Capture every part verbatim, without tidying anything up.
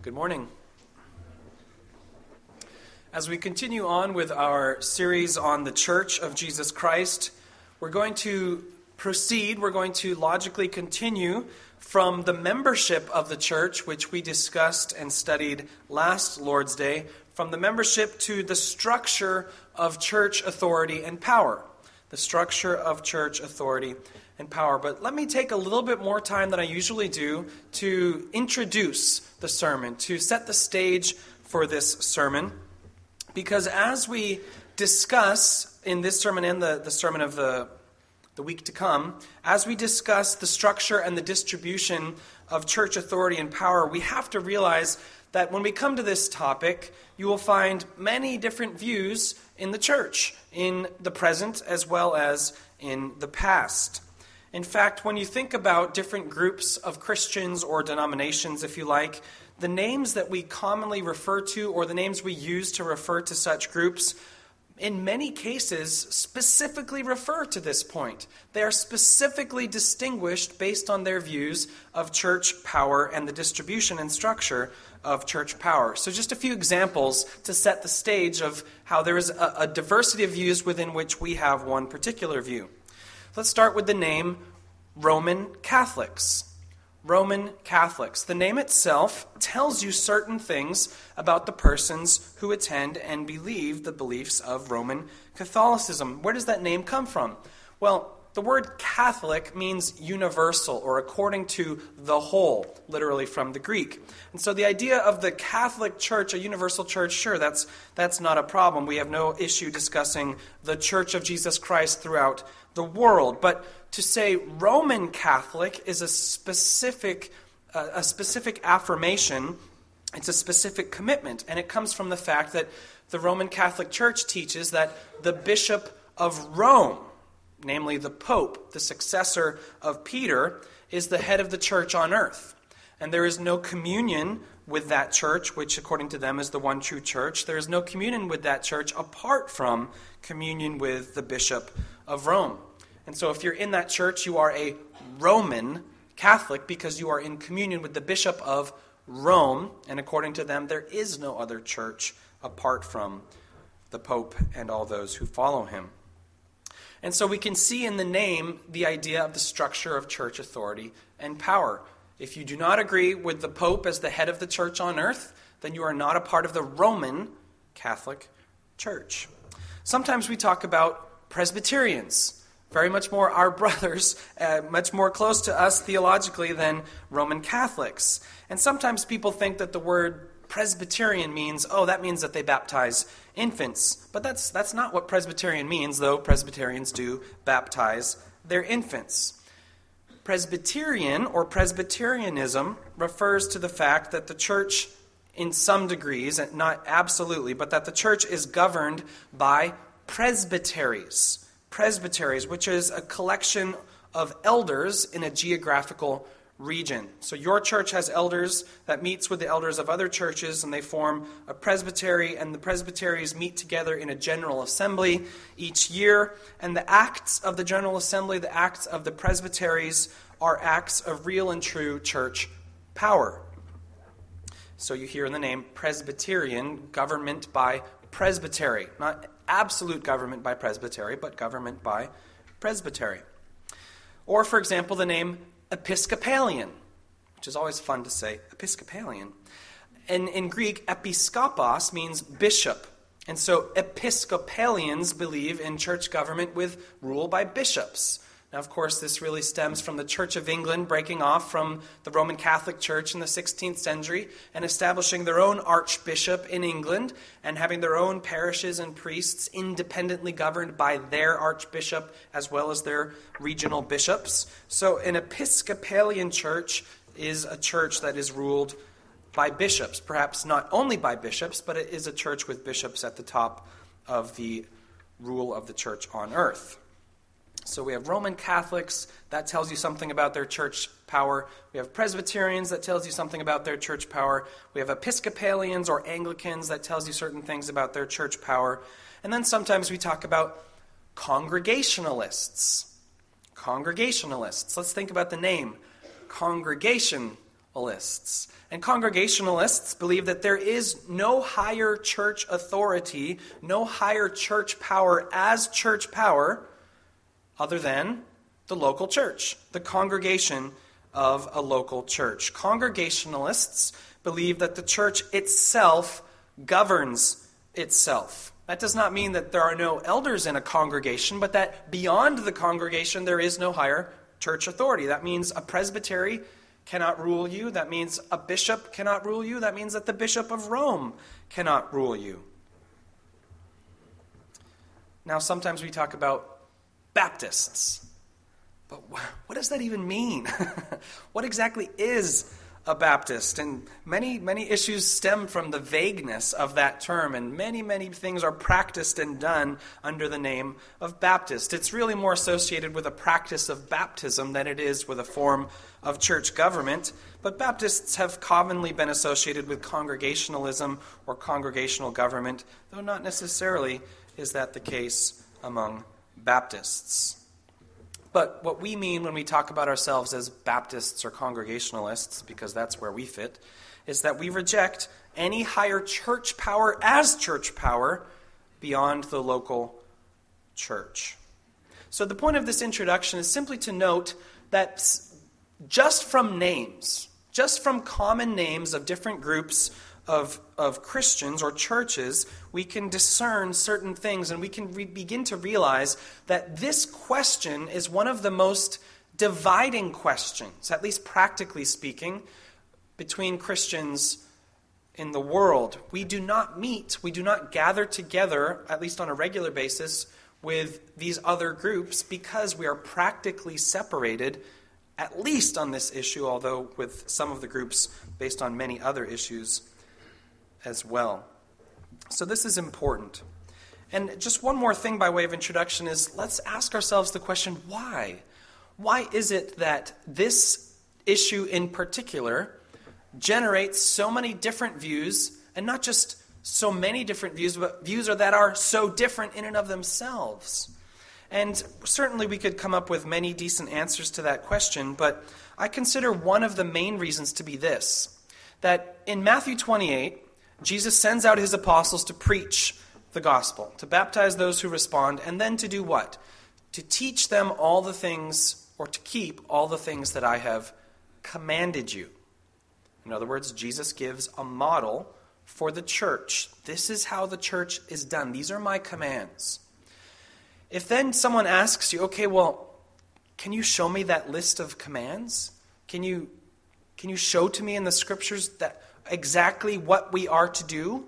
Good morning. As we continue on with our series on the Church of Jesus Christ, we're going to proceed, we're going to logically continue from the membership of the church, which we discussed and studied last Lord's Day, from the membership to the structure of church authority and power. The structure of church authority and power. But let me take a little bit more time than I usually do to introduce the sermon, to set the stage for this sermon. Because as we discuss in this sermon and the, the sermon of the, the week to come, as we discuss the structure and the distribution of church authority and power, we have to realize that when we come to this topic, you will find many different views in the church, in the present as well as in the past. In fact, when you think about different groups of Christians or denominations, if you like, the names that we commonly refer to or the names we use to refer to such groups, in many cases, specifically refer to this point. They are specifically distinguished based on their views of church power and the distribution and structure of church power. So just a few examples to set the stage of how there is a, a diversity of views within which we have one particular view. Let's start with the name Roman Catholics. Roman Catholics. The name itself tells you certain things about the persons who attend and believe the beliefs of Roman Catholicism. Where does that name come from? Well, the word Catholic means universal or according to the whole, literally from the Greek. And so the idea of the Catholic Church, a universal church, sure, that's that's not a problem. We have no issue discussing the Church of Jesus Christ throughout the world. But to say Roman Catholic is a specific uh, a specific affirmation. It's a specific commitment, and it comes from the fact that the Roman Catholic Church teaches that the Bishop of Rome, namely the Pope, the successor of Peter, is the head of the church on earth. And there is no communion with that church, which according to them is the one true church. There is no communion with that church apart from communion with the Bishop of Rome. And so if you're in that church, you are a Roman Catholic because you are in communion with the Bishop of Rome. And according to them, there is no other church apart from the Pope and all those who follow him. And so we can see in the name the idea of the structure of church authority and power. If you do not agree with the Pope as the head of the church on earth, then you are not a part of the Roman Catholic Church. Sometimes we talk about Presbyterians, very much more our brothers, uh, much more close to us theologically than Roman Catholics. And sometimes people think that the word Presbyterian means, oh, that means that they baptize infants. But that's that's not what Presbyterian means, though Presbyterians do baptize their infants. Presbyterian or Presbyterianism refers to the fact that the church, in some degrees, and not absolutely, but that the church is governed by presbyteries. Presbyteries, which is a collection of elders in a geographical region. So your church has elders that meets with the elders of other churches, and they form a presbytery, and the presbyteries meet together in a general assembly each year. And the acts of the general assembly, the acts of the presbyteries, are acts of real and true church power. So you hear in the name Presbyterian, government by presbytery. Not absolute government by presbytery, but government by presbytery. Or, for example, the name Episcopalian, which is always fun to say, Episcopalian. And in Greek, episkopos means bishop. And so Episcopalians believe in church government with rule by bishops. Now, of course, this really stems from the Church of England breaking off from the Roman Catholic Church in the sixteenth century and establishing their own archbishop in England and having their own parishes and priests independently governed by their archbishop as well as their regional bishops. So an Episcopalian church is a church that is ruled by bishops, perhaps not only by bishops, but it is a church with bishops at the top of the rule of the church on earth. So we have Roman Catholics, that tells you something about their church power. We have Presbyterians, that tells you something about their church power. We have Episcopalians or Anglicans, that tells you certain things about their church power. And then sometimes we talk about Congregationalists. Congregationalists. Let's think about the name. Congregation Congregationalists. And Congregationalists believe that there is no higher church authority, no higher church power as church power other than the local church, the congregation of a local church. Congregationalists believe that the church itself governs itself. That does not mean that there are no elders in a congregation, but that beyond the congregation there is no higher church authority. That means a presbytery cannot rule you. That means a bishop cannot rule you. That means that the Bishop of Rome cannot rule you. Now, sometimes we talk about Baptists. But what does that even mean? What exactly is a Baptist? And many, many issues stem from the vagueness of that term, and many, many things are practiced and done under the name of Baptist. It's really more associated with a practice of baptism than it is with a form of church government. But Baptists have commonly been associated with congregationalism or congregational government, though not necessarily is that the case among Baptists. But what we mean when we talk about ourselves as Baptists or Congregationalists, because that's where we fit, is that we reject any higher church power as church power beyond the local church. So the point of this introduction is simply to note that just from names, just from common names of different groups of, of Christians or churches, we can discern certain things, and we can re- begin to realize that this question is one of the most dividing questions, at least practically speaking, between Christians in the world. We do not meet, we do not gather together, at least on a regular basis, with these other groups because we are practically separated, at least on this issue, although with some of the groups based on many other issues as well. So this is important. And just one more thing by way of introduction is let's ask ourselves the question, why? Why is it that this issue in particular generates so many different views, and not just so many different views, but views that are so different in and of themselves? And certainly we could come up with many decent answers to that question, but I consider one of the main reasons to be this, that in Matthew twenty-eight, Jesus sends out his apostles to preach the gospel, to baptize those who respond, and then to do what? To teach them all the things, or to keep all the things that I have commanded you. In other words, Jesus gives a model for the church. This is how the church is done. These are my commands. If then someone asks you, okay, well, can you show me that list of commands? Can you, can you show to me in the scriptures that exactly what we are to do?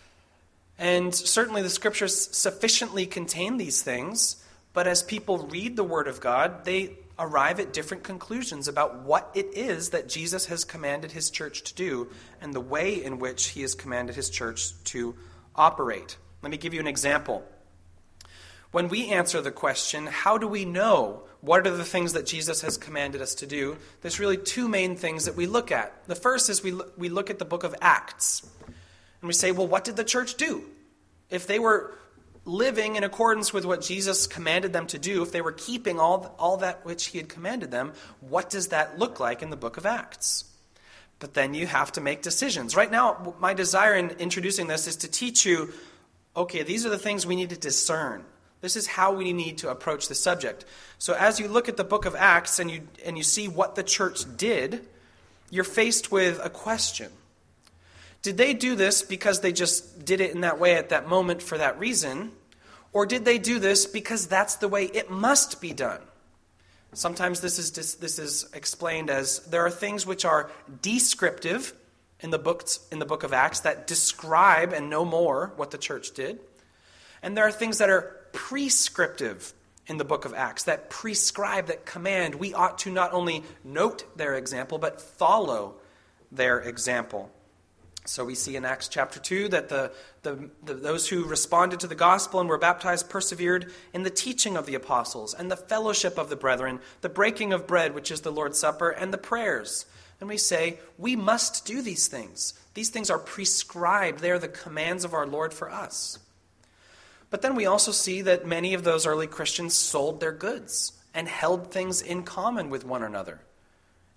And certainly the scriptures sufficiently contain these things, but as people read the Word of God, they arrive at different conclusions about what it is that Jesus has commanded his church to do and the way in which he has commanded his church to operate. Let me give you an example. When we answer the question, how do we know what are the things that Jesus has commanded us to do, there's really two main things that we look at. The first is we we look at the book of Acts, and we say, well, what did the church do? If they were living in accordance with what Jesus commanded them to do, if they were keeping all, all that which he had commanded them, what does that look like in the book of Acts? But then you have to make decisions. Right now, my desire in introducing this is to teach you, okay, these are the things we need to discern. This is how we need to approach the subject. So as you look at the book of Acts and you and you see what the church did, you're faced with a question. Did they do this because they just did it in that way at that moment for that reason? Or did they do this because that's the way it must be done? Sometimes this is this is explained as there are things which are descriptive in the books in the book of Acts that describe and no more what the church did. And there are things that are prescriptive in the book of Acts, that prescribe, that command. We ought to not only note their example, but follow their example. So we see in Acts chapter two that the, the, the those who responded to the gospel and were baptized persevered in the teaching of the apostles and the fellowship of the brethren, the breaking of bread, which is the Lord's Supper, and the prayers. And we say, we must do these things. These things are prescribed. They are the commands of our Lord for us. But then we also see that many of those early Christians sold their goods and held things in common with one another.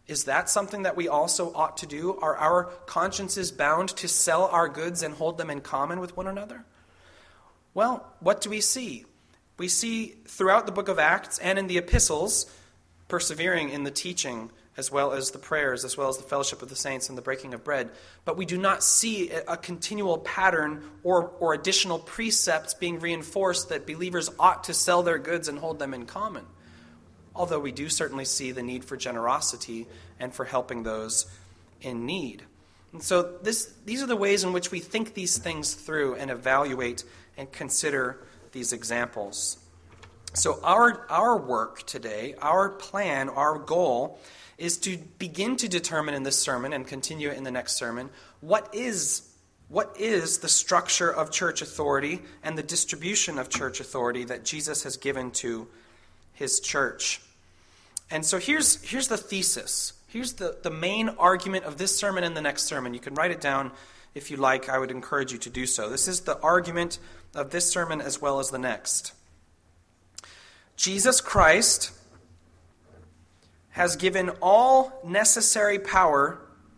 Is that something that we also ought to do? Are our consciences bound to sell our goods and hold them in common with one another? Well, what do we see? We see throughout the book of Acts and in the epistles, persevering in the teaching as well as the prayers, as well as the fellowship of the saints and the breaking of bread. But we do not see a continual pattern or, or additional precepts being reinforced that believers ought to sell their goods and hold them in common. Although we do certainly see the need for generosity and for helping those in need. And so this, these are the ways in which we think these things through and evaluate and consider these examples. So our, our work today, our plan, our goal is to begin to determine in this sermon and continue it in the next sermon, what is, what is the structure of church authority and the distribution of church authority that Jesus has given to his church. And so here's, here's the thesis. Here's the, the main argument of this sermon and the next sermon. You can write it down if you like. I would encourage you to do so. This is the argument of this sermon as well as the next. Jesus Christ has given all necessary power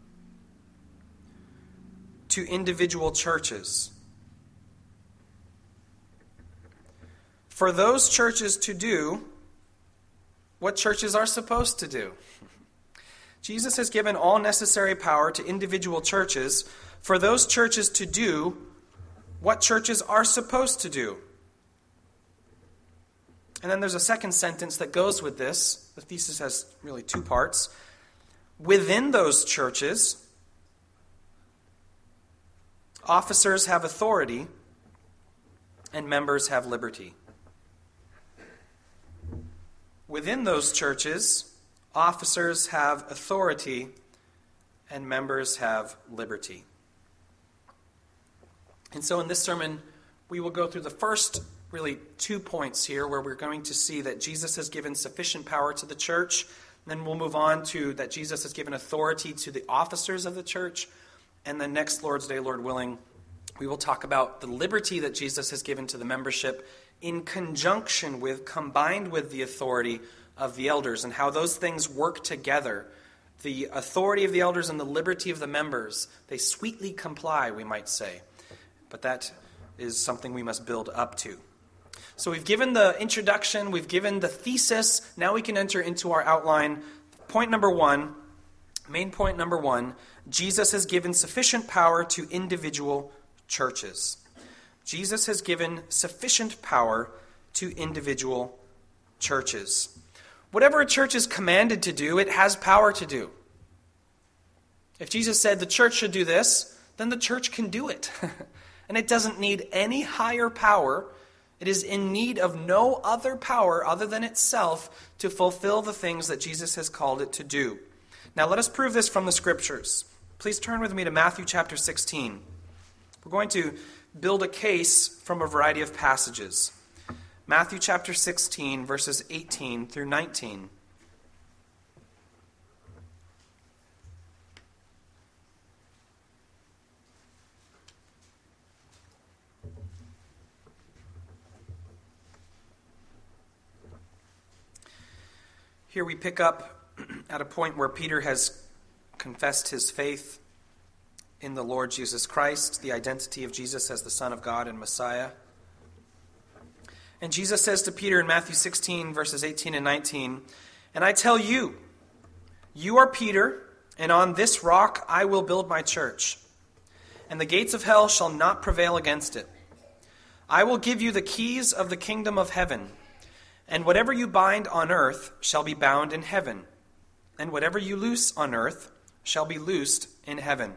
to individual churches. For those churches to do what churches are supposed to do. Jesus has given all necessary power to individual churches for those churches to do what churches are supposed to do. And then there's a second sentence that goes with this. The thesis has really two parts. Within those churches, officers have authority and members have liberty. Within those churches, officers have authority and members have liberty. And so in this sermon, we will go through the first really two points here where we're going to see that Jesus has given sufficient power to the church. Then we'll move on to that Jesus has given authority to the officers of the church. And then next Lord's Day, Lord willing, we will talk about the liberty that Jesus has given to the membership in conjunction with, combined with the authority of the elders and how those things work together. The authority of the elders and the liberty of the members, they sweetly comply, we might say. But that is something we must build up to. So we've given the introduction, we've given the thesis, now we can enter into our outline. Point number one, main point number one, Jesus has given sufficient power to individual churches. Jesus has given sufficient power to individual churches. Whatever a church is commanded to do, it has power to do. If Jesus said the church should do this, then the church can do it. And it doesn't need any higher power. It is in need of no other power other than itself to fulfill the things that Jesus has called it to do. Now let us prove this from the Scriptures. Please turn with me to Matthew chapter sixteen. We're going to build a case from a variety of passages. Matthew chapter sixteen, verses eighteen through nineteen. Here we pick up at a point where Peter has confessed his faith in the Lord Jesus Christ, the identity of Jesus as the Son of God and Messiah. And Jesus says to Peter in Matthew sixteen, verses eighteen and nineteen, "And I tell you, you are Peter, and on this rock I will build my church, and the gates of hell shall not prevail against it. I will give you the keys of the kingdom of heaven. And whatever you bind on earth shall be bound in heaven, and whatever you loose on earth shall be loosed in heaven."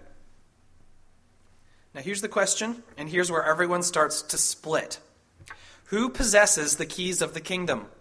Now here's the question, and here's where everyone starts to split. Who possesses the keys of the kingdom?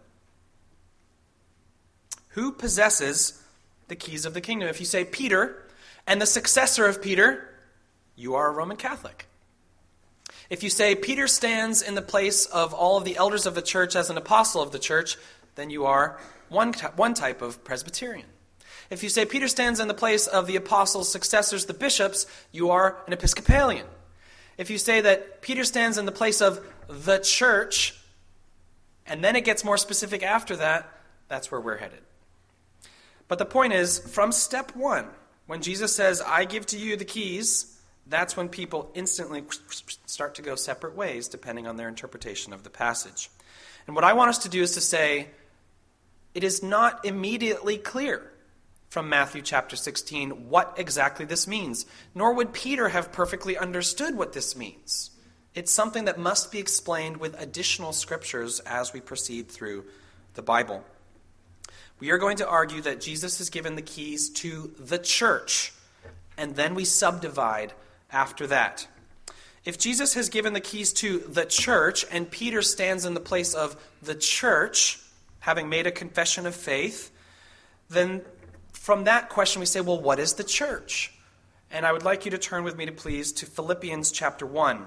Who possesses the keys of the kingdom? If you say Peter, and the successor of Peter, you are a Roman Catholic. If you say Peter stands in the place of all of the elders of the church as an apostle of the church, then you are one, one type of Presbyterian. If you say Peter stands in the place of the apostles' successors, the bishops, you are an Episcopalian. If you say that Peter stands in the place of the church, and then it gets more specific after that, that's where we're headed. But the point is, from step one, when Jesus says, I give to you the keys, that's when people instantly start to go separate ways, depending on their interpretation of the passage. And what I want us to do is to say, it is not immediately clear from Matthew chapter sixteen what exactly this means, nor would Peter have perfectly understood what this means. It's something that must be explained with additional scriptures as we proceed through the Bible. We are going to argue that Jesus has given the keys to the church, and then we subdivide after that. If Jesus has given the keys to the church, and Peter stands in the place of the church, having made a confession of faith, then from that question we say, well, what is the church? And I would like you to turn with me, to please, to Philippians chapter one.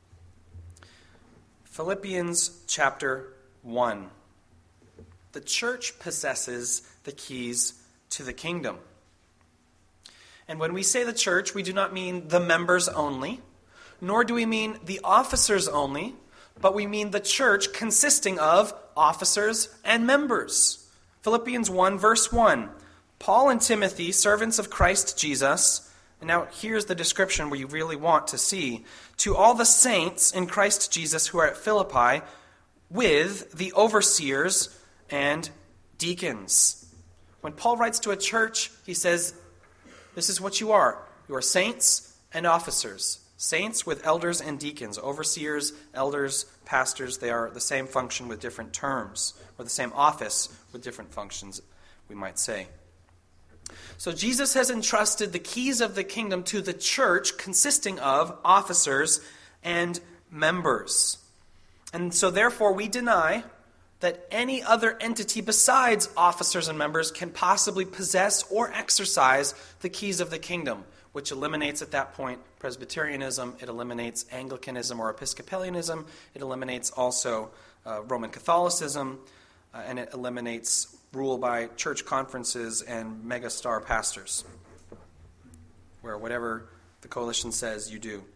Philippians chapter one. The church possesses the keys to the kingdom. And when we say the church, we do not mean the members only, nor do we mean the officers only, but we mean the church consisting of officers and members. Philippians one, verse one. Paul and Timothy, servants of Christ Jesus, and now here's the description where you really want to see, to all the saints in Christ Jesus who are at Philippi, with the overseers and deacons. When Paul writes to a church, he says, this is what you are. You are saints and officers. Saints with elders and deacons. Overseers, elders, pastors, they are the same function with different terms, or the same office with different functions, we might say. So Jesus has entrusted the keys of the kingdom to the church, consisting of officers and members. And so therefore we deny that any other entity besides officers and members can possibly possess or exercise the keys of the kingdom, which eliminates at that point Presbyterianism, it eliminates Anglicanism or Episcopalianism, it eliminates also uh, Roman Catholicism, uh, and it eliminates rule by church conferences and megastar pastors, where whatever the coalition says, you do.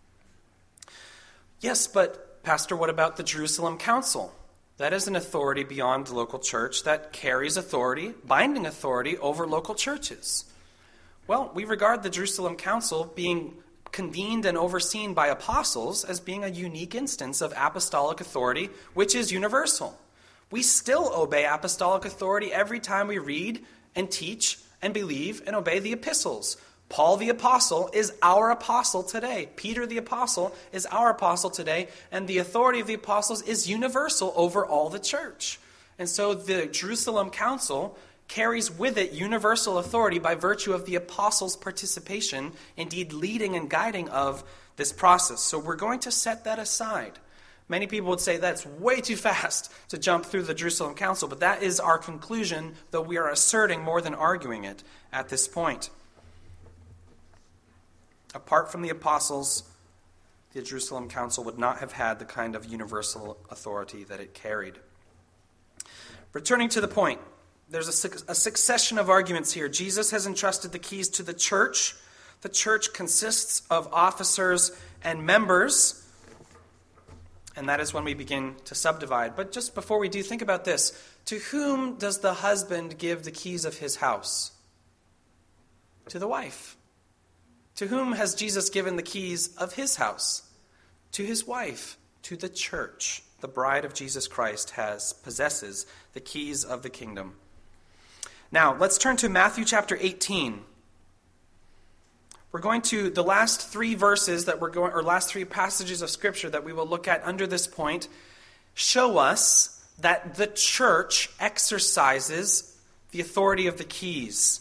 Yes, but Pastor, what about the Jerusalem Council? That is an authority beyond the local church that carries authority, binding authority over local churches. Well, we regard the Jerusalem Council being convened and overseen by apostles as being a unique instance of apostolic authority, which is universal. We still obey apostolic authority every time we read and teach and believe and obey the epistles. Paul the apostle is our apostle today. Peter the apostle is our apostle today. And the authority of the apostles is universal over all the church. And so the Jerusalem Council carries with it universal authority by virtue of the apostles' participation, indeed leading and guiding of this process. So we're going to set that aside. Many people would say that's way too fast to jump through the Jerusalem Council, but that is our conclusion, though we are asserting more than arguing it at this point. Apart from the apostles, the Jerusalem Council would not have had the kind of universal authority that it carried. Returning to the point, there's a, su- a succession of arguments here. Jesus has entrusted the keys to the church. The church consists of officers and members. And that is when we begin to subdivide. But just before we do, think about this. To whom does the husband give the keys of his house? To the wife. To whom has Jesus given the keys of his house? To his wife, to the church. The bride of Jesus Christ has possesses the keys of the kingdom. Now, let's turn to Matthew chapter eighteen. We're going to, the last three verses that we're going, or last three passages of Scripture that we will look at under this point, show us that the church exercises the authority of the keys.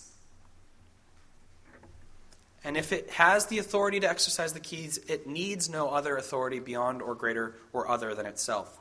And if it has the authority to exercise the keys, it needs no other authority beyond or greater or other than itself.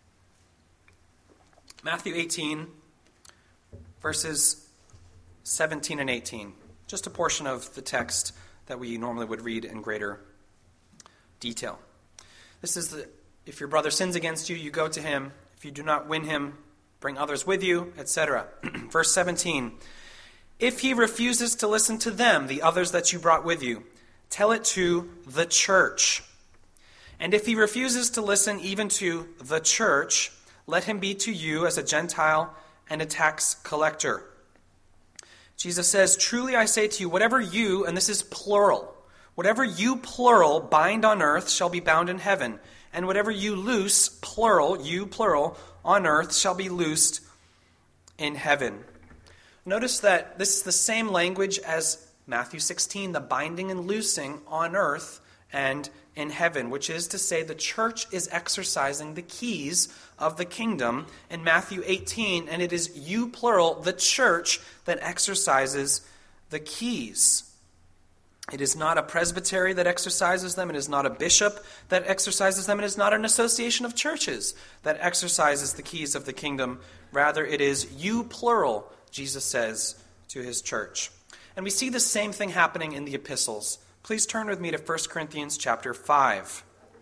Matthew eighteen, verses seventeen and eighteen. Just a portion of the text that we normally would read in greater detail. This is the, if your brother sins against you, you go to him. If you do not win him, bring others with you, et cetera. Verse seventeen. If he refuses to listen to them, the others that you brought with you, tell it to the church. And if he refuses to listen even to the church, let him be to you as a Gentile and a tax collector. Jesus says, "Truly I say to you, whatever you," and this is plural, "whatever you, plural, bind on earth shall be bound in heaven, and whatever you loose," plural, you, plural, "on earth shall be loosed in heaven." Notice that this is the same language as Matthew sixteen, the binding and loosing on earth and in heaven, which is to say the church is exercising the keys of the kingdom in Matthew eighteen, and it is you, plural, the church, that exercises the keys. It is not a presbytery that exercises them. It is not a bishop that exercises them. It is not an association of churches that exercises the keys of the kingdom. Rather, it is you, plural, Jesus says to his church. And we see the same thing happening in the epistles. Please turn with me to First Corinthians chapter five.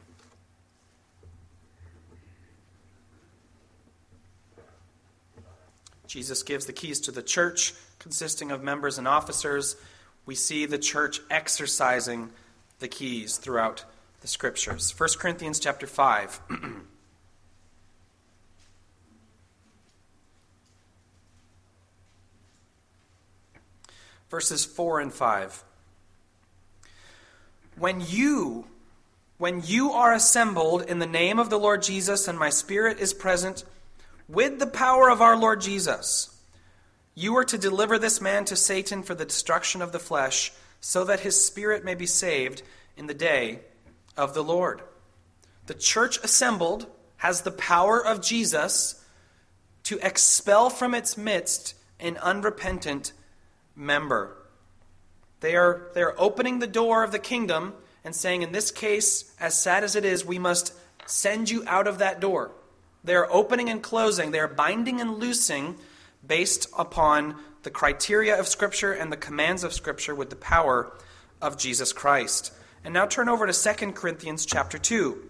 Jesus gives the keys to the church, consisting of members and officers. We see the church exercising the keys throughout the Scriptures. First Corinthians chapter five. Verses four and five. When you, when you are assembled in the name of the Lord Jesus, and my Spirit is present with the power of our Lord Jesus, you are to deliver this man to Satan for the destruction of the flesh, so that his spirit may be saved in the day of the Lord. The church assembled has the power of Jesus to expel from its midst an unrepentant member. They are, they are opening the door of the kingdom and saying, in this case, as sad as it is, we must send you out of that door. They are opening and closing. They are binding and loosing based upon the criteria of Scripture and the commands of Scripture with the power of Jesus Christ. And now turn over to Second Corinthians chapter two.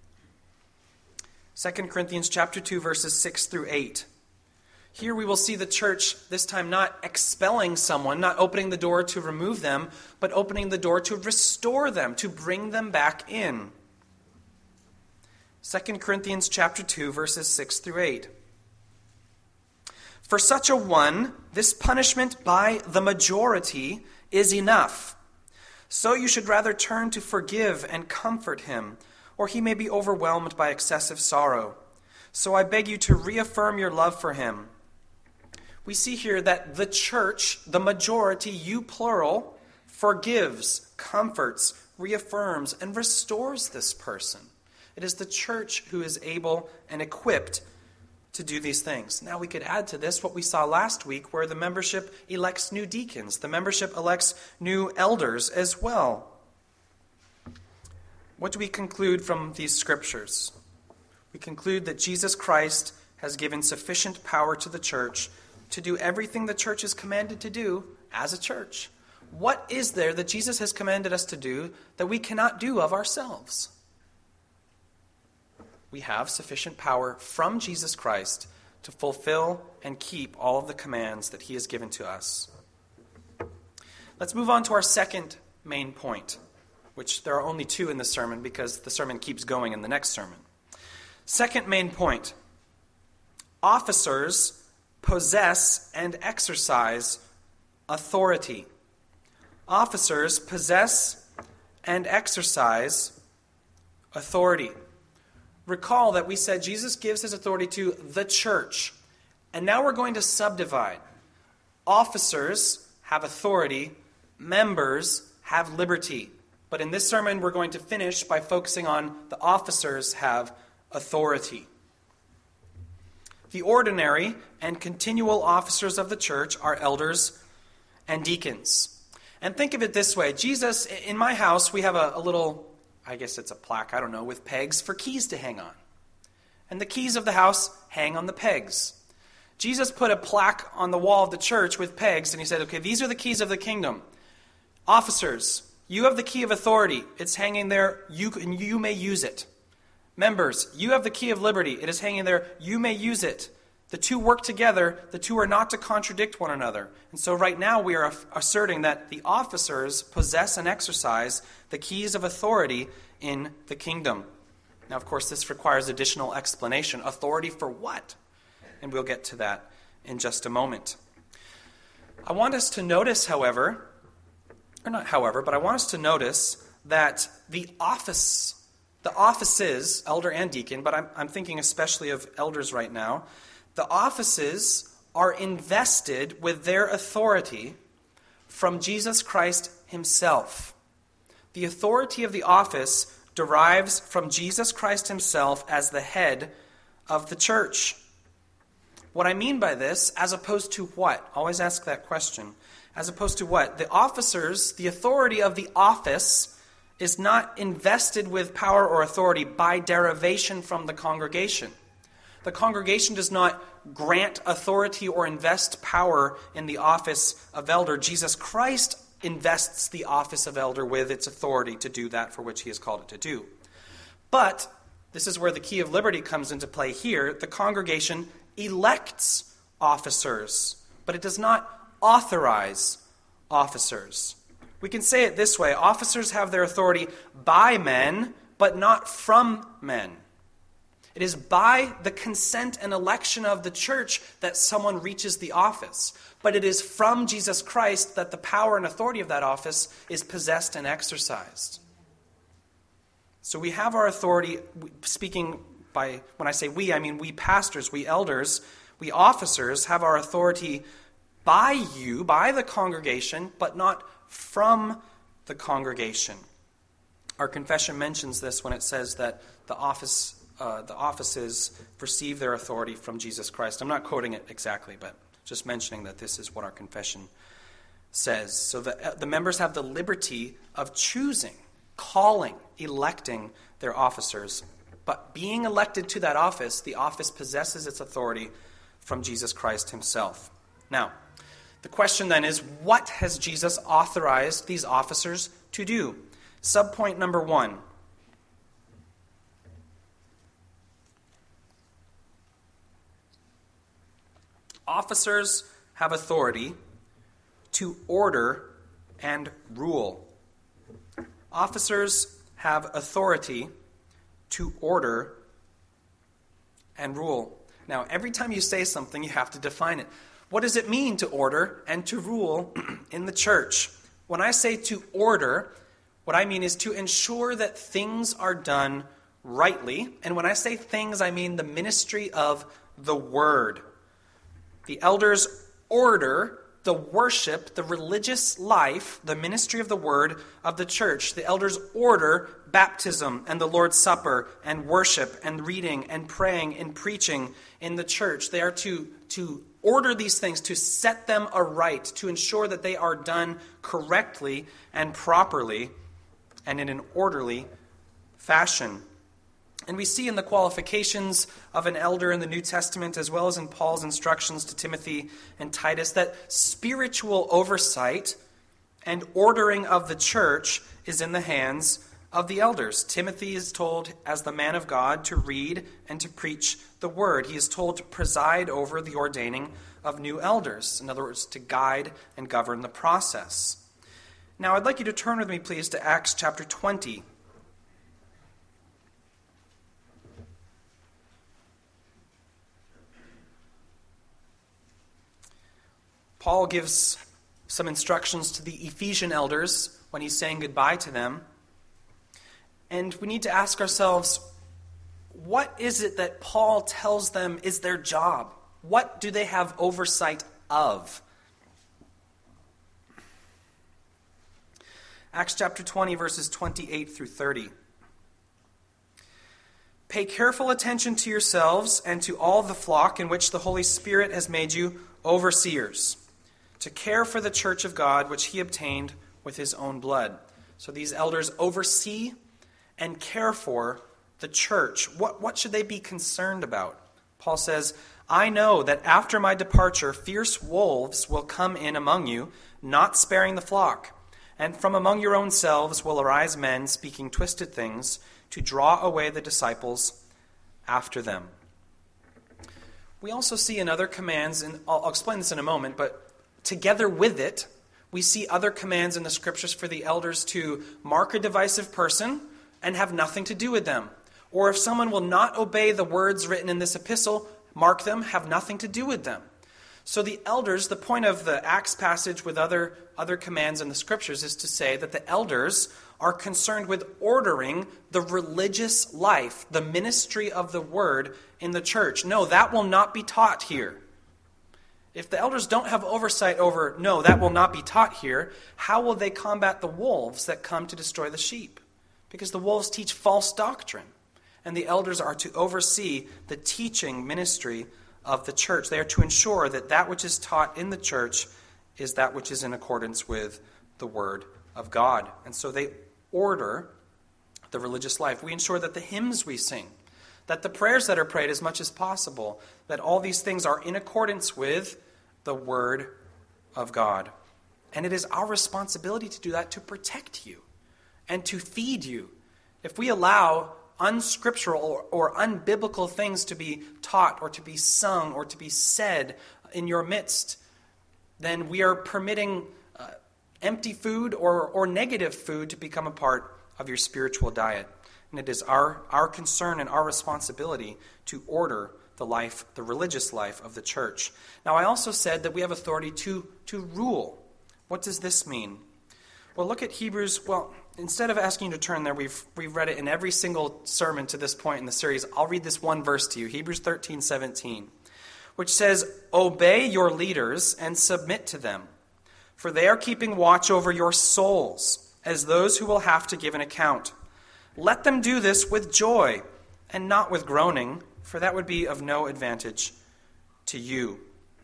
Second Corinthians chapter two, verses six through eight. Here we will see the church this time not expelling someone, not opening the door to remove them, but opening the door to restore them, to bring them back in. Second Corinthians chapter two, verses six through eight. For such a one, this punishment by the majority is enough. So you should rather turn to forgive and comfort him, or he may be overwhelmed by excessive sorrow. So I beg you to reaffirm your love for him. We see here that the church, the majority, you plural, forgives, comforts, reaffirms, and restores this person. It is the church who is able and equipped to do these things. Now we could add to this what we saw last week, where the membership elects new deacons. The membership elects new elders as well. What do we conclude from these scriptures? We conclude that Jesus Christ has given sufficient power to the church to do everything the church is commanded to do as a church. What is there that Jesus has commanded us to do that we cannot do of ourselves? We have sufficient power from Jesus Christ to fulfill and keep all of the commands that he has given to us. Let's move on to our second main point, which there are only two in the sermon because the sermon keeps going in the next sermon. Second main point: officers possess and exercise authority. Officers possess and exercise authority. Recall that we said Jesus gives his authority to the church. And now we're going to subdivide. Officers have authority. Members have liberty. But in this sermon, we're going to finish by focusing on the officers have authority. The ordinary and continual officers of the church are elders and deacons. And think of it this way. Jesus, in my house, we have a, a little, I guess it's a plaque, I don't know, with pegs for keys to hang on. And the keys of the house hang on the pegs. Jesus put a plaque on the wall of the church with pegs, and he said, okay, these are the keys of the kingdom. Officers, you have the key of authority. It's hanging there. You, you may use it. Members, you have the key of liberty. It is hanging there. You may use it. The two work together. The two are not to contradict one another. And so right now we are asserting that the officers possess and exercise the keys of authority in the kingdom. Now, of course, this requires additional explanation. Authority for what? And we'll get to that in just a moment. I want us to notice, however, or not however, but I want us to notice that the office, the offices, elder and deacon, but I'm, I'm thinking especially of elders right now, the offices are invested with their authority from Jesus Christ himself. The authority of the office derives from Jesus Christ himself as the head of the church. What I mean by this, as opposed to what? Always ask that question. As opposed to what? The officers, the authority of the office is not invested with power or authority by derivation from the congregation. The congregation does not grant authority or invest power in the office of elder. Jesus Christ invests the office of elder with its authority to do that for which he has called it to do. But, this is where the key of liberty comes into play here, the congregation elects officers, but it does not authorize officers. We can say it this way: officers have their authority by men, but not from men. It is by the consent and election of the church that someone reaches the office. But it is from Jesus Christ that the power and authority of that office is possessed and exercised. So we have our authority, speaking by, when I say we, I mean we pastors, we elders, we officers have our authority by you, by the congregation, but not from the congregation. Our confession mentions this when it says that the office Uh, the offices receive their authority from Jesus Christ. I'm not quoting it exactly, but just mentioning that this is what our confession says. So the, uh, the members have the liberty of choosing, calling, electing their officers. But being elected to that office, the office possesses its authority from Jesus Christ himself. Now, the question then is, what has Jesus authorized these officers to do? Subpoint number one. Officers have authority to order and rule. Officers have authority to order and rule. Now, every time you say something, you have to define it. What does it mean to order and to rule in the church? When I say to order, what I mean is to ensure that things are done rightly. And when I say things, I mean the ministry of the word. The elders order the worship, the religious life, the ministry of the word of the church. The elders order baptism and the Lord's Supper and worship and reading and praying and preaching in the church. They are to, to order these things, to set them aright, to ensure that they are done correctly and properly and in an orderly fashion. And we see in the qualifications of an elder in the New Testament, as well as in Paul's instructions to Timothy and Titus, that spiritual oversight and ordering of the church is in the hands of the elders. Timothy is told, as the man of God, to read and to preach the word. He is told to preside over the ordaining of new elders. In other words, to guide and govern the process. Now, I'd like you to turn with me, please, to Acts chapter twenty. Paul gives some instructions to the Ephesian elders when he's saying goodbye to them. And we need to ask ourselves, what is it that Paul tells them is their job? What do they have oversight of? Acts chapter twenty, verses twenty-eight through thirty. Pay careful attention to yourselves and to all the flock in which the Holy Spirit has made you overseers, to care for the church of God, which he obtained with his own blood. So these elders oversee and care for the church. What, what should they be concerned about? Paul says, I know that after my departure, fierce wolves will come in among you, not sparing the flock. And from among your own selves will arise men speaking twisted things to draw away the disciples after them. We also see in other commands, and I'll, I'll explain this in a moment, but together with it, we see other commands in the scriptures for the elders to mark a divisive person and have nothing to do with them. Or if someone will not obey the words written in this epistle, mark them, have nothing to do with them. So the elders, the point of the Acts passage with other, other commands in the scriptures is to say that the elders are concerned with ordering the religious life, the ministry of the word in the church. No, that will not be taught here. If the elders don't have oversight over, no, that will not be taught here, how will they combat the wolves that come to destroy the sheep? Because the wolves teach false doctrine, and the elders are to oversee the teaching ministry of the church. They are to ensure that that which is taught in the church is that which is in accordance with the word of God. And so they order the religious life. We ensure that the hymns we sing, that the prayers that are prayed as much as possible, that all these things are in accordance with the word of God. And it is our responsibility to do that, to protect you and to feed you. If we allow unscriptural or, or unbiblical things to be taught or to be sung or to be said in your midst, then we are permitting uh, empty food or, or negative food to become a part of your spiritual diet. And it is our, our concern and our responsibility to order the life, the religious life of the church. Now, I also said that we have authority to, to rule. What does this mean? Well, look at Hebrews. Well, instead of asking you to turn there, we've, we've read it in every single sermon to this point in the series. I'll read this one verse to you, Hebrews thirteen seventeen, which says, "Obey your leaders and submit to them, for they are keeping watch over your souls, as those who will have to give an account. Let them do this with joy and not with groaning, for that would be of no advantage to you."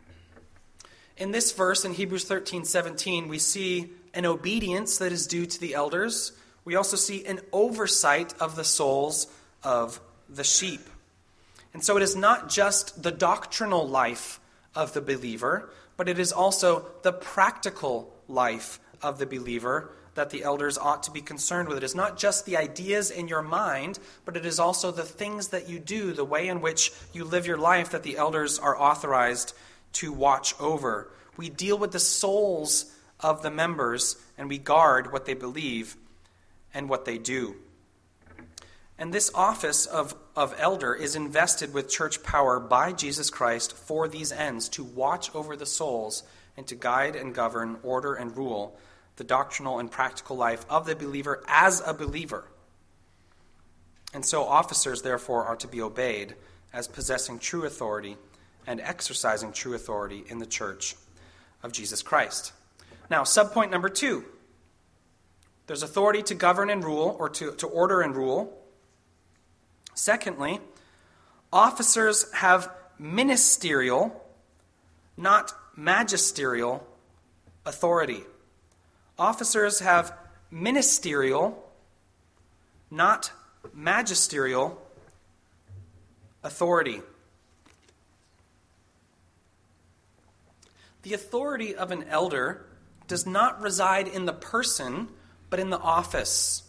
In this verse, in Hebrews thirteen seventeen, we see an obedience that is due to the elders. We also see an oversight of the souls of the sheep. And so it is not just the doctrinal life of the believer, but it is also the practical life of the believer that the elders ought to be concerned with. It is not just the ideas in your mind, but it is also the things that you do, the way in which you live your life that the elders are authorized to watch over. We deal with the souls of the members, and we guard what they believe and what they do. And this office of, of elder is invested with church power by Jesus Christ for these ends, to watch over the souls and to guide and govern, order and rule the doctrinal and practical life of the believer as a believer. And so officers, therefore, are to be obeyed as possessing true authority and exercising true authority in the church of Jesus Christ. Now, subpoint number two. There's authority to govern and rule, or to, to order and rule. Secondly, officers have ministerial, not magisterial, authority. Officers have ministerial, not magisterial authority. The authority of an elder does not reside in the person, but in the office.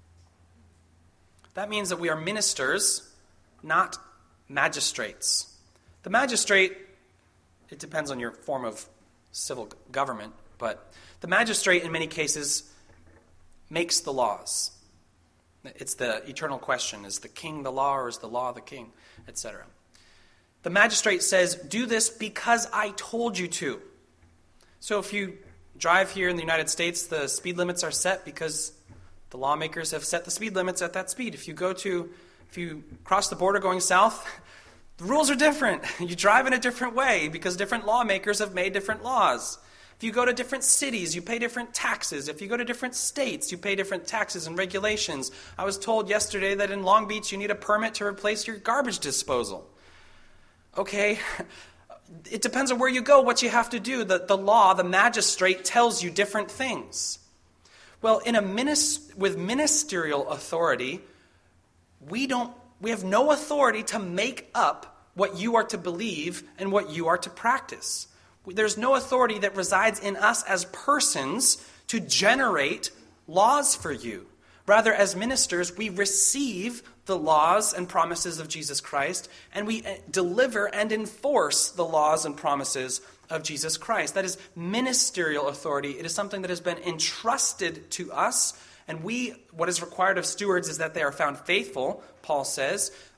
That means that we are ministers, not magistrates. The magistrate, it depends on your form of civil government, but the magistrate in many cases makes the laws. It's the eternal question, is the king the law or is the law the king, et cetera. The magistrate says, do this because I told you to. So if you drive here in the United States, the speed limits are set because the lawmakers have set the speed limits at that speed. If you go to, if you cross the border going south, the rules are different. You drive in a different way because different lawmakers have made different laws. If you go to different cities, you pay different taxes. If you go to different states, you pay different taxes and regulations. I was told yesterday that in Long Beach you need a permit to replace your garbage disposal. Okay, it depends on where you go, what you have to do. The, the law, the magistrate tells you different things. Well, in a minis- with ministerial authority, we don't we have no authority to make up what you are to believe and what you are to practice. There's no authority that resides in us as persons to generate laws for you. Rather, as ministers, we receive the laws and promises of Jesus Christ, and we deliver and enforce the laws and promises of Jesus Christ. That is ministerial authority. It is something that has been entrusted to us, and we, what is required of stewards is that they are found faithful, Paul says,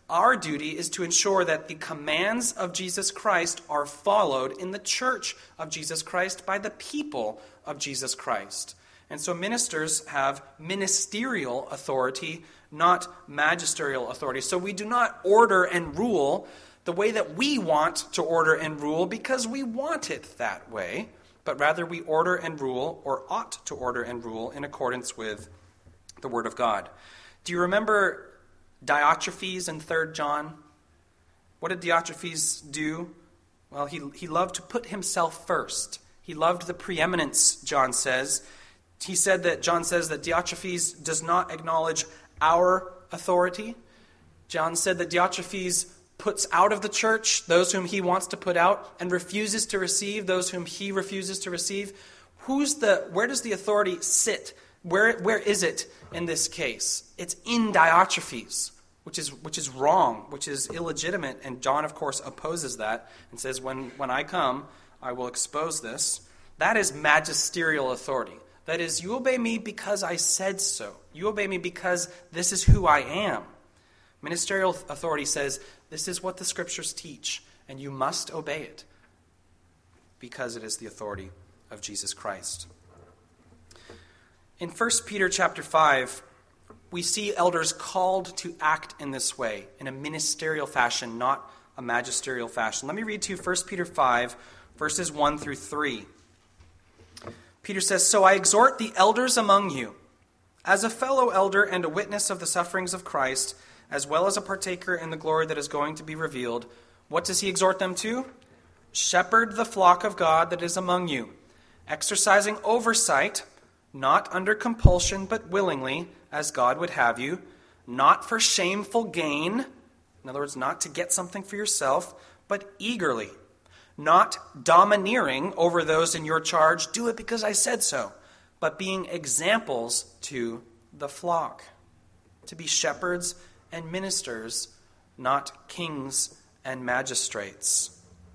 our duty is to ensure that the commands of Jesus Christ are followed in the church of Jesus Christ by the people of Jesus Christ. And so ministers have ministerial authority, not magisterial authority. So we do not order and rule the way that we want to order and rule because we want it that way, but rather we order and rule, or ought to order and rule, in accordance with the Word of God. Do you remember Diotrephes in Third John? What did Diotrephes do? Well, he, he loved to put himself first. He loved the preeminence, John says. He said that, John says that Diotrephes does not acknowledge our authority. John said that Diotrephes puts out of the church those whom he wants to put out and refuses to receive those whom he refuses to receive. Who's the? Where does the authority sit? Where where is it in this case? It's in Diotrephes, which is which is wrong, which is illegitimate, and John, of course, opposes that and says, when, when I come, I will expose this. That is magisterial authority. That is, you obey me because I said so. You obey me because this is who I am. Ministerial authority says, this is what the Scriptures teach, and you must obey it because it is the authority of Jesus Christ. In First Peter chapter five, we see elders called to act in this way, in a ministerial fashion, not a magisterial fashion. Let me read to you First Peter five, verses one through three. Peter says, "So I exhort the elders among you, as a fellow elder and a witness of the sufferings of Christ, as well as a partaker in the glory that is going to be revealed." What does he exhort them to? "Shepherd the flock of God that is among you, exercising oversight, not under compulsion, but willingly, as God would have you, not for shameful gain," in other words, not to get something for yourself, "but eagerly, not domineering over those in your charge, do it because I said so, but being examples to the flock." To be shepherds and ministers, not kings and magistrates.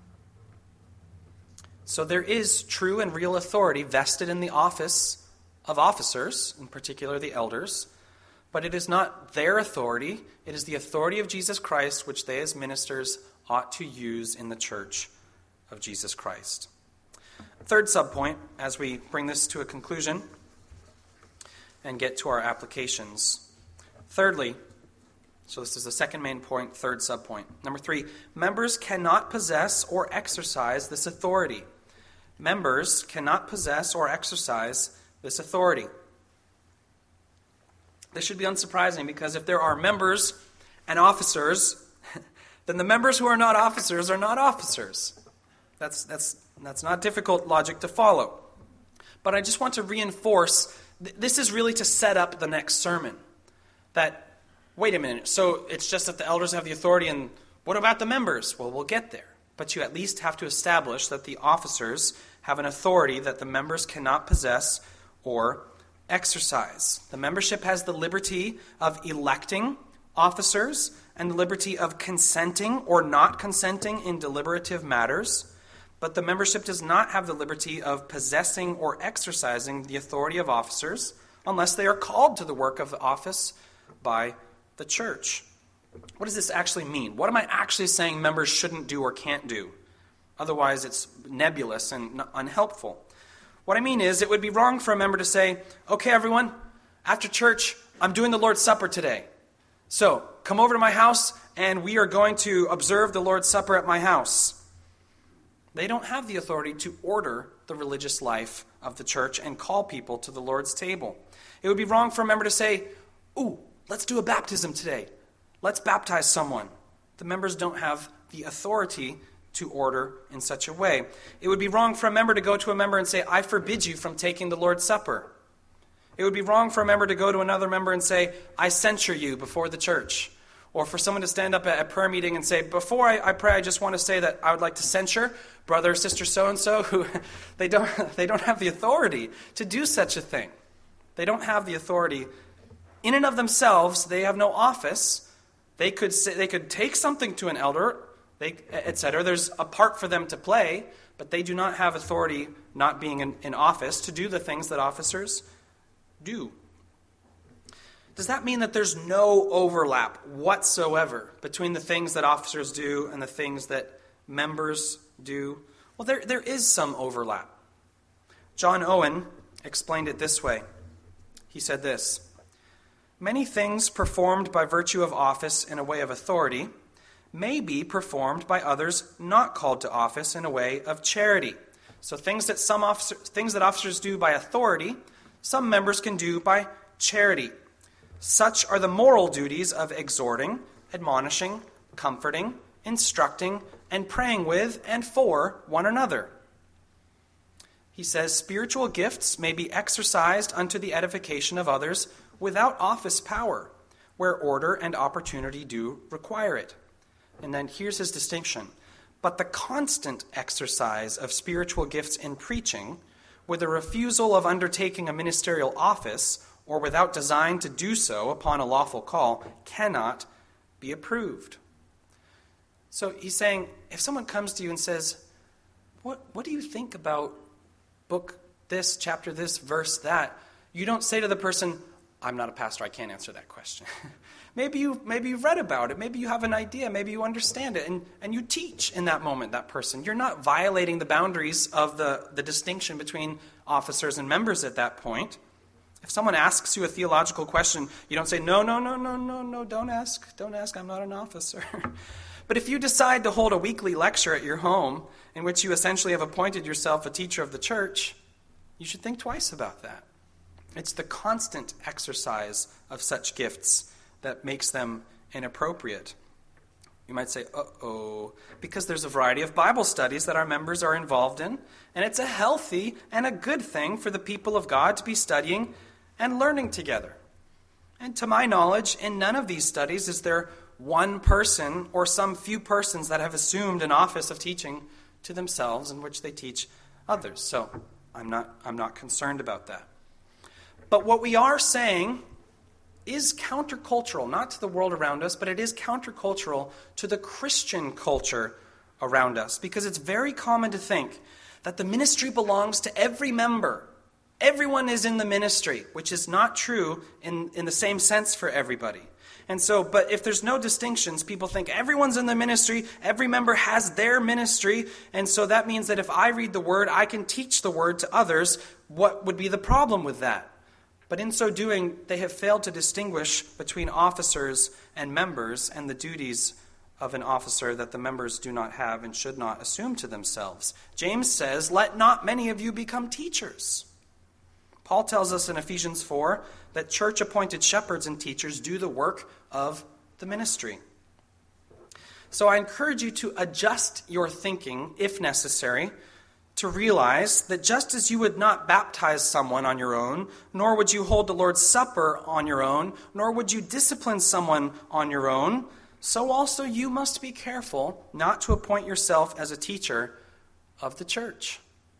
So there is true and real authority vested in the office of officers, in particular the elders, but it is not their authority. It is the authority of Jesus Christ, which they as ministers ought to use in the church of Jesus Christ. Third subpoint, as we bring this to a conclusion and get to our applications. Thirdly, so this is the second main point, third subpoint. Number three, members cannot possess or exercise this authority. Members cannot possess or exercise this authority. This should be unsurprising, because if there are members and officers, then the members who are not officers are not officers. That's that's that's not difficult logic to follow. But I just want to reinforce, th- this is really to set up the next sermon. That, wait a minute, so it's just that the elders have the authority, and what about the members? Well, we'll get there. But you at least have to establish that the officers have an authority that the members cannot possess or exercise. The membership has the liberty of electing officers and the liberty of consenting or not consenting in deliberative matters, but the membership does not have the liberty of possessing or exercising the authority of officers unless they are called to the work of the office by the church. What does this actually mean? What am I actually saying members shouldn't do or can't do? Otherwise, it's nebulous and unhelpful. What I mean is, it would be wrong for a member to say, "Okay, everyone, after church, I'm doing the Lord's Supper today. So, come over to my house, and we are going to observe the Lord's Supper at my house." They don't have the authority to order the religious life of the church and call people to the Lord's table. It would be wrong for a member to say, "Ooh, let's do a baptism today. Let's baptize someone." The members don't have the authority to order in such a way. It would be wrong for a member to go to a member and say, "I forbid you from taking the Lord's Supper." It would be wrong for a member to go to another member and say, "I censure you before the church." Or for someone to stand up at a prayer meeting and say, "Before I, I pray, I just want to say that I would like to censure brother or sister so-and-so," who they don't, they don't have the authority to do such a thing. They don't have the authority. In and of themselves, they have no office. They could say, they could take something to an elder, they, et cetera. There's a part for them to play, but they do not have authority, not being in, in office, to do the things that officers do. does that mean that there's no overlap whatsoever between the things that officers do and the things that members do? Well, there, there is some overlap. John Owen explained it this way. He said this: "Many things performed by virtue of office in a way of authority may be performed by others not called to office in a way of charity." So things that some officer, things that officers do by authority, some members can do by charity. Such are the moral duties of exhorting, admonishing, comforting, instructing, and praying with and for one another. He says, "Spiritual gifts may be exercised unto the edification of others without office power, where order and opportunity do require it." And then here's his distinction. "But the constant exercise of spiritual gifts in preaching, with a refusal of undertaking a ministerial office, or without design to do so upon a lawful call, cannot be approved." So he's saying, if someone comes to you and says, what, what do you think about book this, chapter this, verse that? You don't say to the person, "I'm not a pastor, I can't answer that question." Maybe, you, maybe you've read about it. Maybe you have an idea. Maybe you understand it. And, and you teach in that moment, that person. You're not violating the boundaries of the, the distinction between officers and members at that point. If someone asks you a theological question, you don't say, no, no, no, no, no, no, don't ask. Don't ask. I'm not an officer. But if you decide to hold a weekly lecture at your home in which you essentially have appointed yourself a teacher of the church, you should think twice about that. It's the constant exercise of such gifts that makes them inappropriate. You might say, uh-oh, because there's a variety of Bible studies that our members are involved in, and it's a healthy and a good thing for the people of God to be studying and learning together. And to my knowledge, in none of these studies is there one person or some few persons that have assumed an office of teaching to themselves in which they teach others. So I'm not, I'm not concerned about that. But what we are saying is countercultural, not to the world around us, but it is countercultural to the Christian culture around us, because it's very common to think that the ministry belongs to every member. Everyone is in the ministry, which is not true in, in the same sense for everybody. And so, but if there's no distinctions, people think everyone's in the ministry, every member has their ministry, and so that means that if I read the word, I can teach the word to others. What would be the problem with that? But in so doing, they have failed to distinguish between officers and members and the duties of an officer that the members do not have and should not assume to themselves. James says, "Let not many of you become teachers." Paul tells us in Ephesians four that church-appointed shepherds and teachers do the work of the ministry. So I encourage you to adjust your thinking, if necessary, to realize that just as you would not baptize someone on your own, nor would you hold the Lord's Supper on your own, nor would you discipline someone on your own, so also you must be careful not to appoint yourself as a teacher of the church.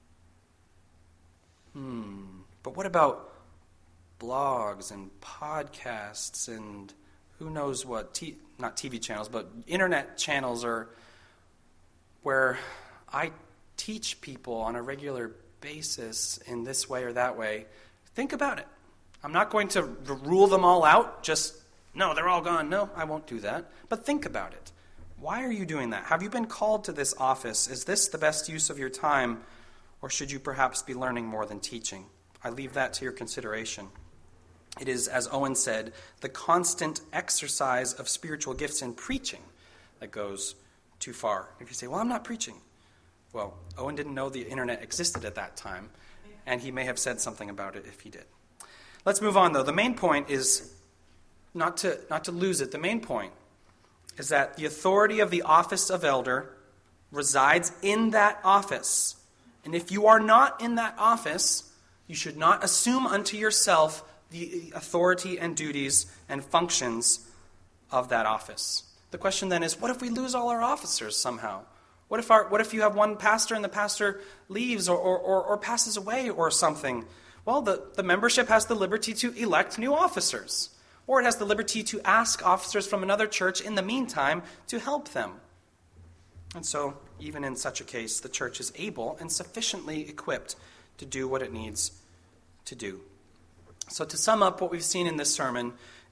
Hmm. But what about blogs and podcasts and who knows what, t- not T V channels, but internet channels, or where I teach people on a regular basis in this way or that way? Think about it. I'm not going to rule them all out, just, no, they're all gone. No, I won't do that. But think about it. Why are you doing that? Have you been called to this office? Is this the best use of your time? Or should you perhaps be learning more than teaching? I leave that to your consideration. It is, as Owen said, the constant exercise of spiritual gifts in preaching that goes too far. If you say, well, I'm not preaching. Well, Owen didn't know the internet existed at that time, and he may have said something about it if he did. Let's move on, though. The main point is not to, not to lose it. The main point is that the authority of the office of elder resides in that office. And if you are not in that office, you should not assume unto yourself the authority and duties and functions of that office. The question then is, what if we lose all our officers somehow? What if our, what if you have one pastor and the pastor leaves or, or, or, or passes away or something? Well, the, the membership has the liberty to elect new officers. Or it has the liberty to ask officers from another church in the meantime to help them. And so, even in such a case, the church is able and sufficiently equipped to do what it needs to do. So to sum up, what we've seen in this sermon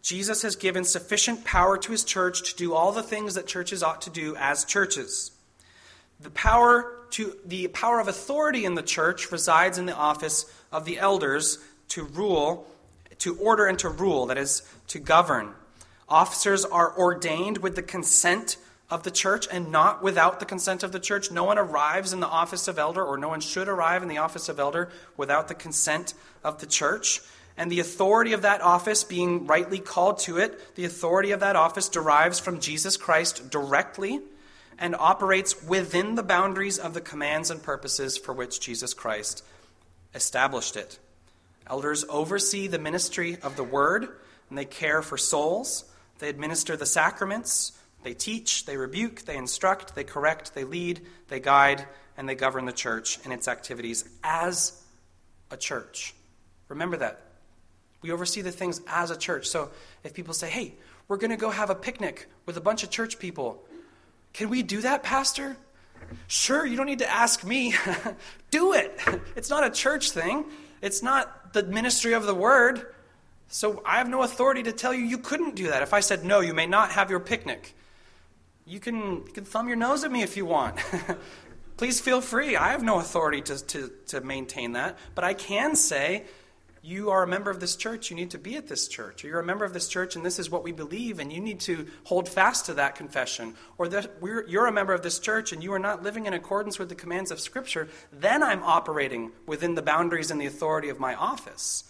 Jesus has given sufficient power to his church to do all the things that churches ought to do as churches. The power to the power of authority in the church resides in the office of the elders to rule, to order and to rule, that is, to govern. Officers are ordained with the consent of the church and not without the consent of the church. No one arrives in the office of elder, or no one should arrive in the office of elder without the consent of the church. And the authority of that office being rightly called to it, the authority of that office derives from Jesus Christ directly and operates within the boundaries of the commands and purposes for which Jesus Christ established it. Elders oversee the ministry of the word, and they care for souls. They administer the sacraments. They teach, they rebuke, they instruct, they correct, they lead, they guide, and they govern the church in its activities as a church. Remember that. We oversee the things as a church. So if people say, hey, we're going to go have a picnic with a bunch of church people, can we do that, Pastor? Sure, you don't need to ask me. Do it. It's not a church thing. It's not the ministry of the word. So I have no authority to tell you you couldn't do that. If I said, no, you may not have your picnic, you can, you can thumb your nose at me if you want. Please feel free. I have no authority to, to, to maintain that. But I can say, you are a member of this church, you need to be at this church. Or you're a member of this church and this is what we believe and you need to hold fast to that confession. Or that we're, you're a member of this church and you are not living in accordance with the commands of Scripture. Then I'm operating within the boundaries and the authority of my office.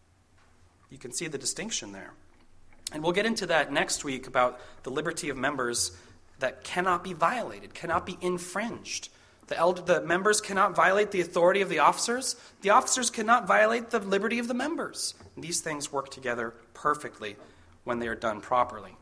You can see the distinction there. And we'll get into that next week about the liberty of members that cannot be violated, cannot be infringed. The, elder, the members cannot violate the authority of the officers. The officers cannot violate the liberty of the members. And these things work together perfectly when they are done properly.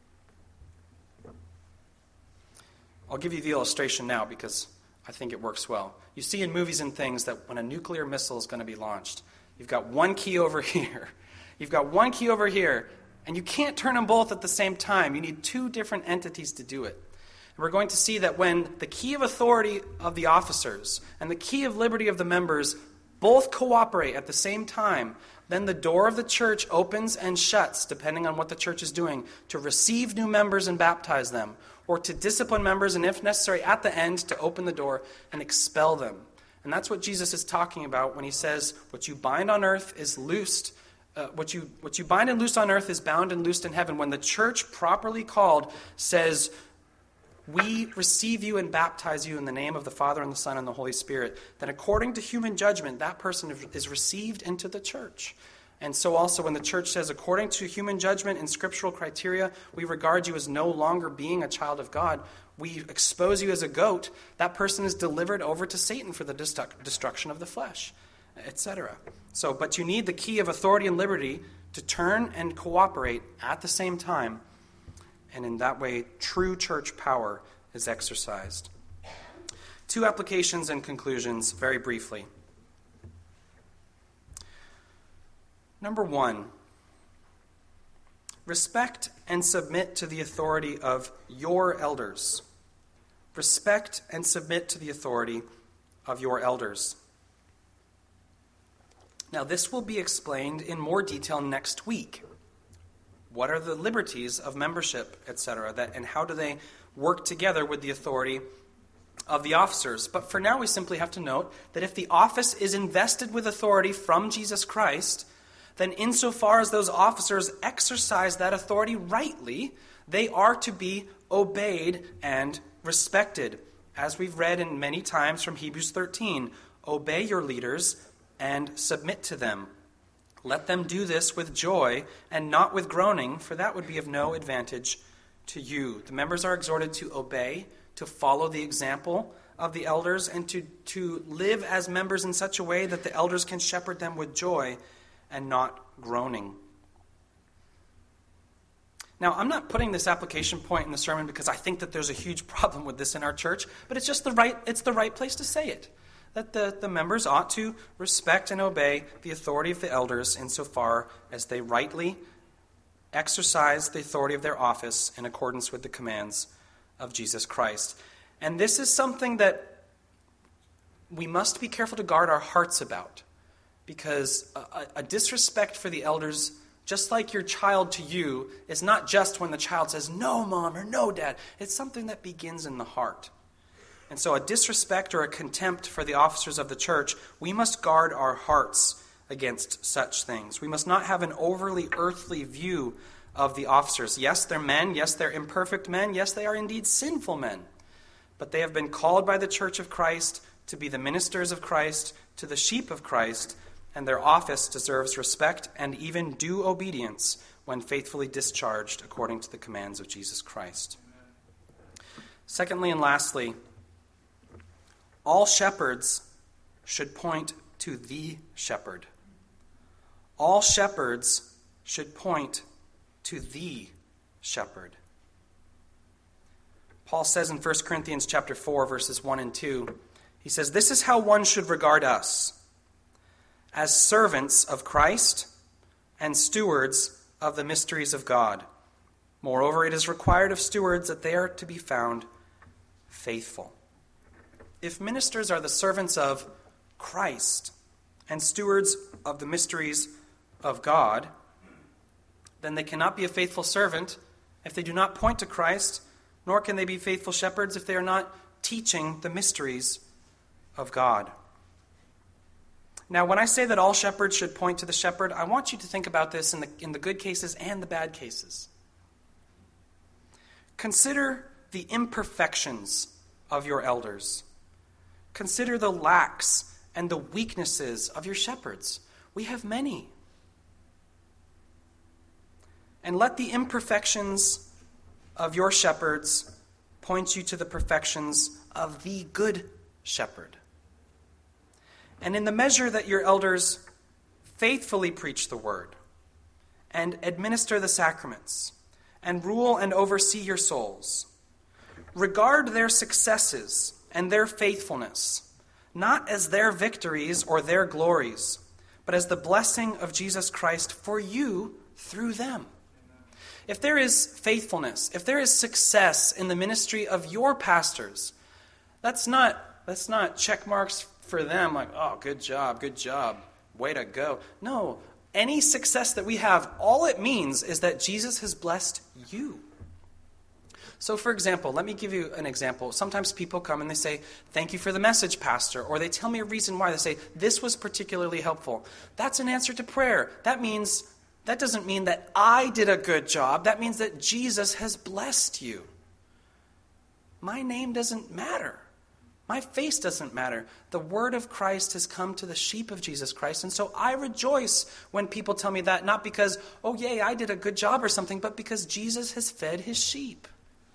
I'll give you the illustration now because I think it works well. You see in movies and things that when a nuclear missile is going to be launched, you've got one key over here. You've got one key over here, and you can't turn them both at the same time. You need two different entities to do it. We're going to see that when the key of authority of the officers and the key of liberty of the members both cooperate at the same time, then the door of the church opens and shuts, depending on what the church is doing, to receive new members and baptize them, or to discipline members, and if necessary, at the end, to open the door and expel them. And that's what Jesus is talking about when he says, what you bind on earth is loosed, uh, what you, what you bind and loose on earth is bound and loosed in heaven. When the church, properly called, says, we receive you and baptize you in the name of the Father and the Son and the Holy Spirit, then according to human judgment, that person is received into the church. And so also when the church says, according to human judgment and scriptural criteria, we regard you as no longer being a child of God, we expose you as a goat, that person is delivered over to Satan for the destruction of the flesh, et cetera. So, but you need the key of authority and liberty to turn and cooperate at the same time. And in that way, true church power is exercised. Two applications and conclusions, very briefly. Number one, respect and submit to the authority of your elders. Respect and submit to the authority of your elders. Now, this will be explained in more detail next week. What are the liberties of membership, et cetera, that, and how do they work together with the authority of the officers? But for now, we simply have to note that if the office is invested with authority from Jesus Christ, then insofar as those officers exercise that authority rightly, they are to be obeyed and respected. As we've read in many times from Hebrews thirteen, obey your leaders and submit to them. Let them do this with joy and not with groaning, for that would be of no advantage to you. The members are exhorted to obey, to follow the example of the elders, and to, to live as members in such a way that the elders can shepherd them with joy and not groaning. Now, I'm not putting this application point in the sermon because I think that there's a huge problem with this in our church, but it's just the right, it's the right place to say it. That the, the members ought to respect and obey the authority of the elders insofar as they rightly exercise the authority of their office in accordance with the commands of Jesus Christ. And this is something that we must be careful to guard our hearts about, because a, a disrespect for the elders Just like your child to you is not just when the child says, no, mom, or no, dad. It's something that begins in the heart. And so a disrespect or a contempt for the officers of the church, we must guard our hearts against such things. We must not have an overly earthly view of the officers. Yes, they're men. Yes, they're imperfect men. Yes, they are indeed sinful men. But they have been called by the church of Christ to be the ministers of Christ, to the sheep of Christ, and their office deserves respect and even due obedience when faithfully discharged according to the commands of Jesus Christ. Secondly and lastly, all shepherds should point to the shepherd. All shepherds should point to the shepherd. Paul says in First Corinthians chapter four, verses one and two, he says, "This is how one should regard us, as servants of Christ and stewards of the mysteries of God. Moreover, it is required of stewards that they are to be found faithful." If ministers are the servants of Christ and stewards of the mysteries of God, then they cannot be a faithful servant if they do not point to Christ, nor can they be faithful shepherds if they are not teaching the mysteries of God. Now, when I say that all shepherds should point to the shepherd, I want you to think about this in the, in the good cases and the bad cases. Consider the imperfections of your elders. Consider the lacks and the weaknesses of your shepherds. We have many. And let the imperfections of your shepherds point you to the perfections of the good shepherd. And in the measure that your elders faithfully preach the word and administer the sacraments and rule and oversee your souls, regard their successes and their faithfulness not as their victories or their glories, but as the blessing of Jesus Christ for you through them. If there is faithfulness, if there is success in the ministry of your pastors, that's not that's not check marks for them like, oh, good job, good job, way to go. No, any success that we have, all it means is that Jesus has blessed you. So, for example, let me give you an example. Sometimes people come and they say, thank you for the message, Pastor. Or they tell me a reason why. They say, this was particularly helpful. That's an answer to prayer. That means, that doesn't mean that I did a good job. That means that Jesus has blessed you. My name doesn't matter. My face doesn't matter. The word of Christ has come to the sheep of Jesus Christ. And so I rejoice when people tell me that, not because, oh, yay, I did a good job or something, but because Jesus has fed his sheep.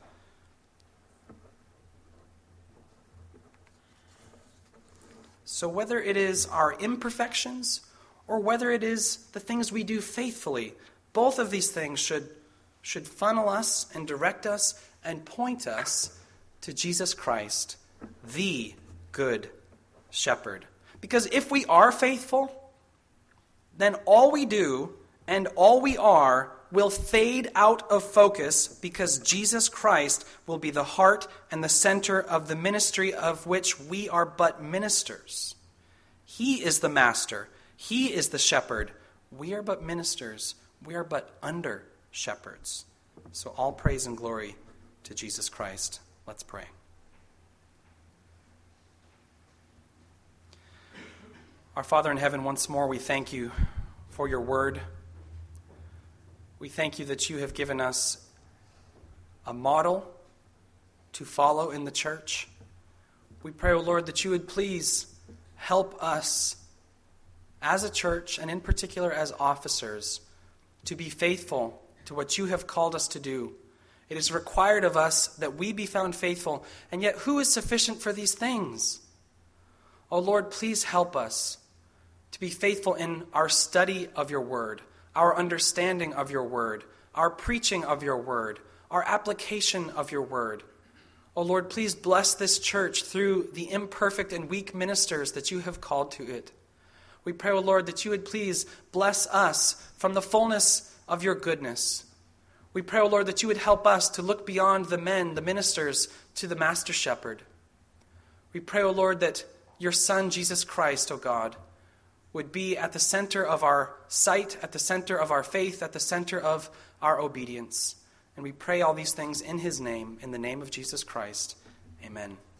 So whether it is our imperfections or whether it is the things we do faithfully, both of these things should, should funnel us and direct us and point us to Jesus Christ, the good shepherd. Because if we are faithful, then all we do and all we are will fade out of focus because Jesus Christ will be the heart and the center of the ministry of which we are but ministers. He is the master. He is the shepherd. We are but ministers. We are but under shepherds. So all praise and glory to Jesus Christ. Let's pray. Our Father in heaven, once more we thank you for your word. We thank you that you have given us a model to follow in the church. We pray, O Lord, that you would please help us as a church, and in particular as officers, to be faithful to what you have called us to do. It is required of us that we be found faithful, and yet who is sufficient for these things? O Lord, please help us to be faithful in our study of your word, our understanding of your word, our preaching of your word, our application of your word. Oh Lord, please bless this church through the imperfect and weak ministers that you have called to it. We pray, O Lord, that you would please bless us from the fullness of your goodness. We pray, O Lord, that you would help us to look beyond the men, the ministers, to the master shepherd. We pray, O Lord, that your Son, Jesus Christ, O God, would be at the center of our sight, at the center of our faith, at the center of our obedience. And we pray all these things in his name, in the name of Jesus Christ. Amen.